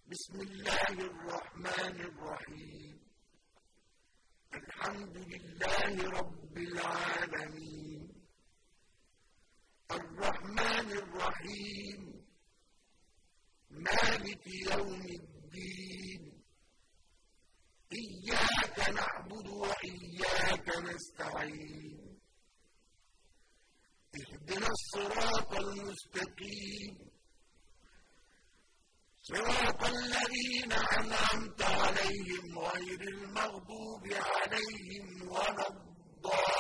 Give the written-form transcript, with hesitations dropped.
بسم الله الرحمن الرحيم. الحمد لله رب العالمين. الرحمن الرحيم، مالك يوم الدين. إياك نعبد وإياك نستعين. اهدنا الصراط المستقيم، صراط الذين أنعمت عليهم غير المغضوب عليهم ولا الضالين.